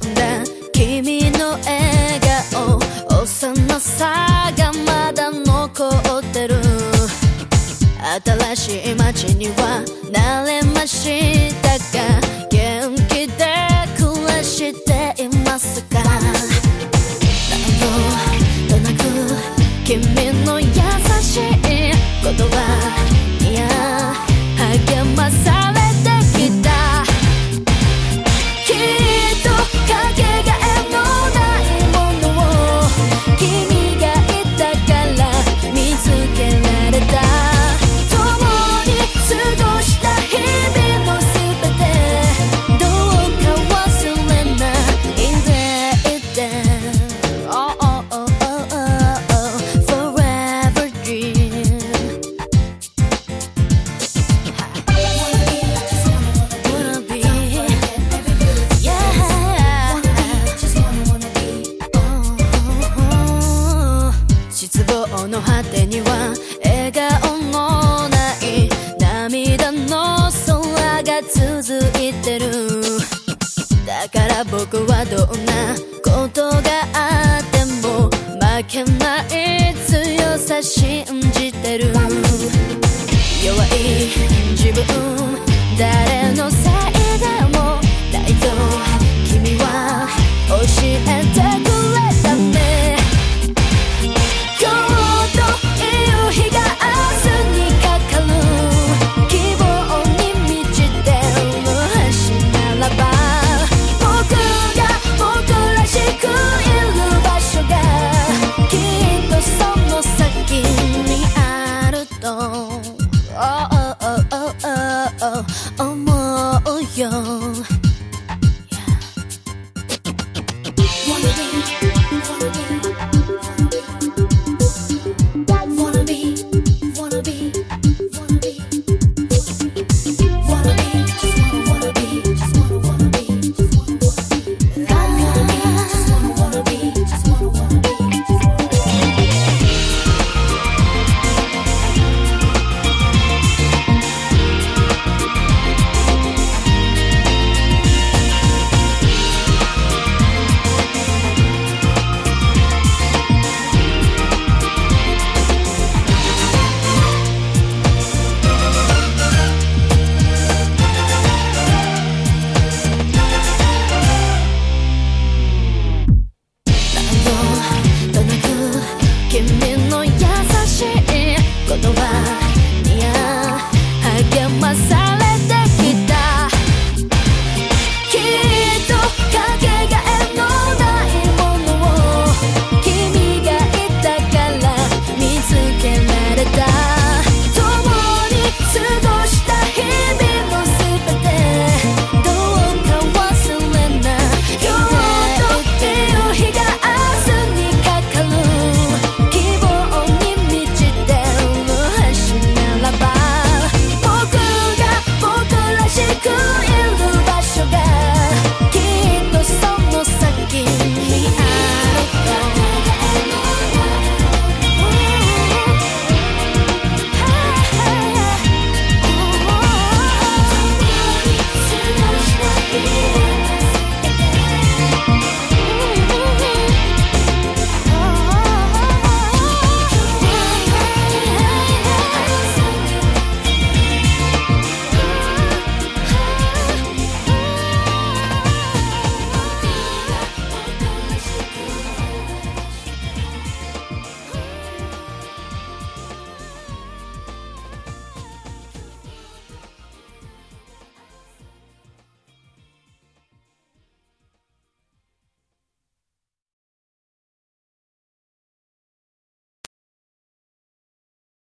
んだ君の笑顔、幼さがまだ残ってる。新しい街には慣れましたが、元気で暮らしていますか？なんとなく君の優しい言葉に励まされてきた。きっとかけがえのないものを君がいたから見つけられた。共に過ごした日々のすべて、どうか忘れないでいて。Oh, oh, oh, oh, oh, oh, forever dream. Wanna be, yeah. Oh, 失望の果てには笑顔のない涙の空が続いてる。だから僕はどんなことがあっても負けない強さ信じてる。弱い自分